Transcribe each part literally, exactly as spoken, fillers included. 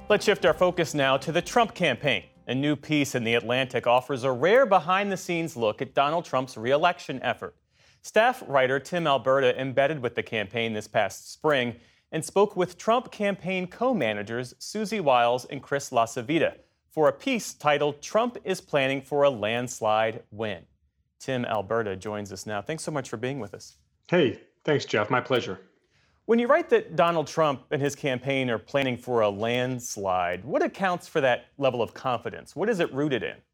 Let's shift our focus now to the Trump campaign. A new piece in The Atlantic offers a rare behind-the-scenes look at Donald Trump's re-election effort. Staff writer Tim Alberta embedded with the campaign this past spring and spoke with Trump campaign co-managers Susie Wiles and Chris LaCivita for a piece titled "Trump is Planning for a Landslide Win." Tim Alberta joins us now. Thanks so much for being with us. Hey, thanks, Jeff. My pleasure. When you write that Donald Trump and his campaign are planning for a landslide, what accounts for that level of confidence? What is it rooted in?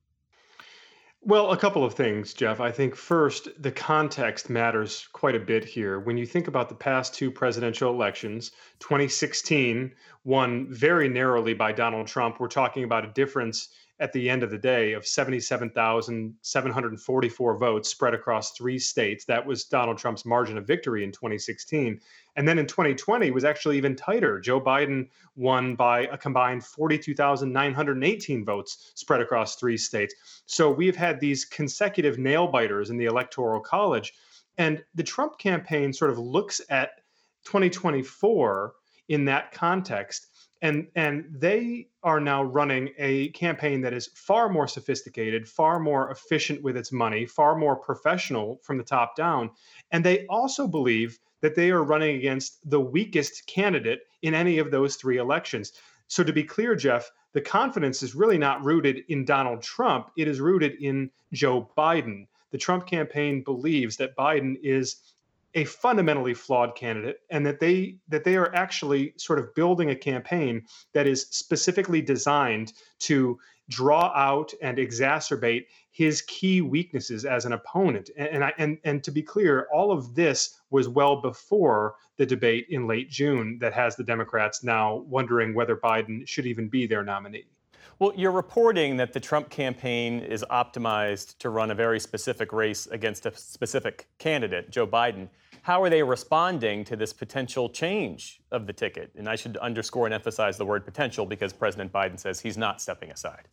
Well, a couple of things, Jeff. I think first, the context matters quite a bit here. When you think about the past two presidential elections, twenty sixteen won very narrowly by Donald Trump. We're talking about a difference at the end of the day of seventy-seven thousand seven hundred forty-four votes spread across three states. That was Donald Trump's margin of victory in twenty sixteen. And then in twenty twenty, it was actually even tighter. Joe Biden won by a combined forty-two thousand nine hundred eighteen votes spread across three states. So we've had these consecutive nail biters in the Electoral College. And the Trump campaign sort of looks at twenty twenty-four in that context. And, and they are now running a campaign that is far more sophisticated, far more efficient with its money, far more professional from the top down. And they also believe that they are running against the weakest candidate in any of those three elections. So to be clear, Jeff, the confidence is really not rooted in Donald Trump. It is rooted in Joe Biden. The Trump campaign believes that Biden is a fundamentally flawed candidate, and that they that they are actually sort of building a campaign that is specifically designed to draw out and exacerbate his key weaknesses as an opponent. And and, I, and and to be clear, all of this was well before the debate in late June that has the Democrats now wondering whether Biden should even be their nominee. Well, you're reporting that the Trump campaign is optimized to run a very specific race against a specific candidate, Joe Biden. How are they responding to this potential change of the ticket? And I should underscore and emphasize the word potential because President Biden says he's not stepping aside.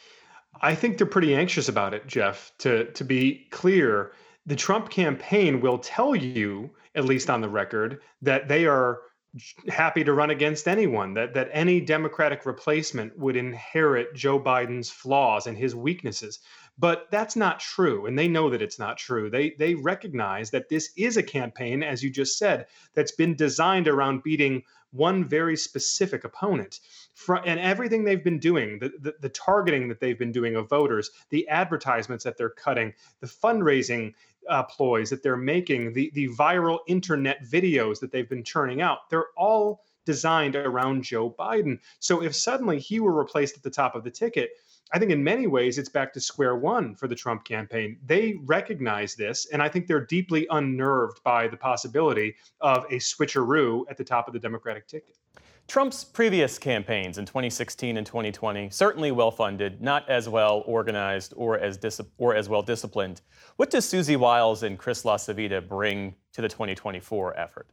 I think they're pretty anxious about it, Jeff. To, to be clear, the Trump campaign will tell you, at least on the record, that they are happy to run against anyone, that that any Democratic replacement would inherit Joe Biden's flaws and his weaknesses. But that's not true, and they know that it's not true. They they recognize that this is a campaign, as you just said, that's been designed around beating one very specific opponent. For, and everything they've been doing, the, the, the targeting that they've been doing of voters, the advertisements that they're cutting, the fundraising uh, ploys that they're making, the, the viral internet videos that they've been churning out, they're all designed around Joe Biden. So if suddenly he were replaced at the top of the ticket, I think in many ways it's back to square one for the Trump campaign. They recognize this, and I think they're deeply unnerved by the possibility of a switcheroo at the top of the Democratic ticket. Trump's previous campaigns in twenty sixteen and twenty twenty, certainly well-funded, not as well organized or as dis- or as well disciplined. What does Susie Wiles and Chris LaCivita bring to the twenty twenty-four effort?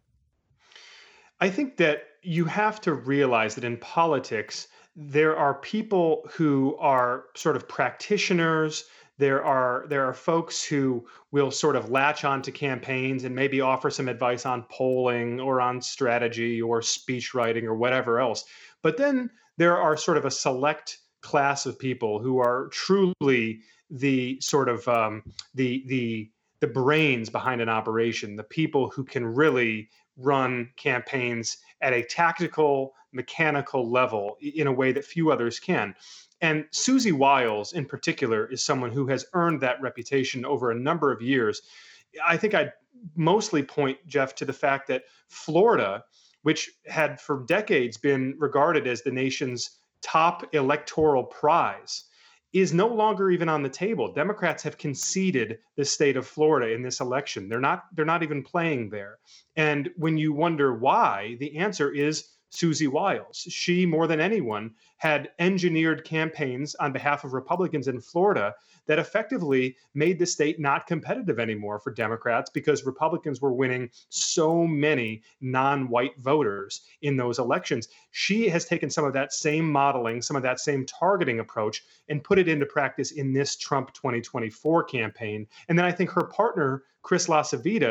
I think that you have to realize that in politics, there are people who are sort of practitioners. There are there are folks who will sort of latch onto campaigns and maybe offer some advice on polling or on strategy or speech writing or whatever else. But then there are sort of a select class of people who are truly the sort of um, the the the brains behind an operation, the people who can really run campaigns at a tactical, mechanical level in a way that few others can. And Susie Wiles, in particular, is someone who has earned that reputation over a number of years. I think I'd mostly point, Jeff, to the fact that Florida, which had for decades been regarded as the nation's top electoral prize, is no longer even on the table. Democrats have conceded the state of Florida in this election. They're not, they're not even playing there. And when you wonder why, the answer is Susie Wiles. She, more than anyone, had engineered campaigns on behalf of Republicans in Florida that effectively made the state not competitive anymore for Democrats because Republicans were winning so many non-white voters in those elections. She has taken some of that same modeling, some of that same targeting approach, and put it into practice in this Trump twenty twenty-four campaign. And then I think her partner, Chris LaCivita,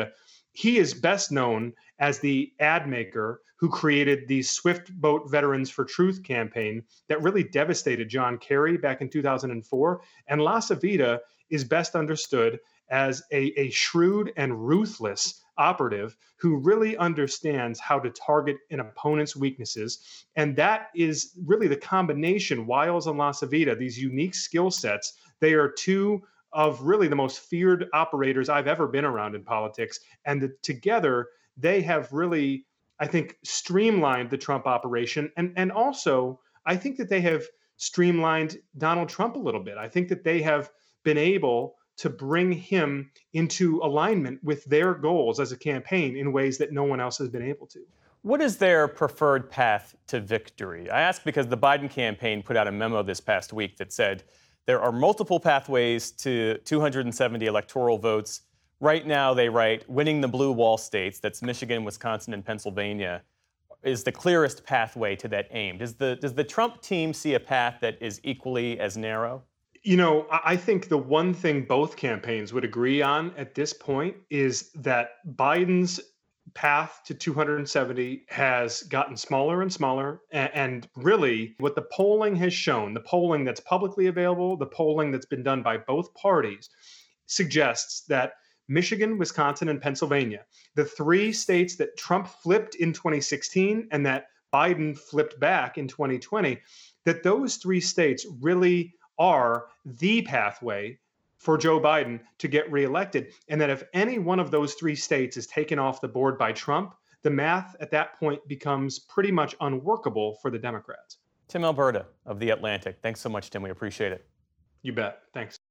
He is best known as the ad maker who created the Swift Boat Veterans for Truth campaign that really devastated John Kerry back in two thousand four. And LaCivita is best understood as a, a shrewd and ruthless operative who really understands how to target an opponent's weaknesses. And that is really the combination, Wiles and LaCivita, these unique skill sets. They are two of really the most feared operators I've ever been around in politics. And the, together, they have really, I think, streamlined the Trump operation. And, and also, I think that they have streamlined Donald Trump a little bit. I think that they have been able to bring him into alignment with their goals as a campaign in ways that no one else has been able to. What is their preferred path to victory? I ask because the Biden campaign put out a memo this past week that said there are multiple pathways to two hundred seventy electoral votes. Right now, they write, winning the blue wall states, that's Michigan, Wisconsin, and Pennsylvania, is the clearest pathway to that aim. Does the, does the Trump team see a path that is equally as narrow? You know, I think the one thing both campaigns would agree on at this point is that Biden's path to two hundred seventy has gotten smaller and smaller. And really, what the polling has shown, the polling that's publicly available, the polling that's been done by both parties, suggests that Michigan, Wisconsin, and Pennsylvania, the three states that Trump flipped in twenty sixteen and that Biden flipped back in twenty twenty, that those three states really are the pathway for Joe Biden to get reelected. And that if any one of those three states is taken off the board by Trump, the math at that point becomes pretty much unworkable for the Democrats. Tim Alberta of The Atlantic. Thanks so much, Tim. We appreciate it. You bet. Thanks.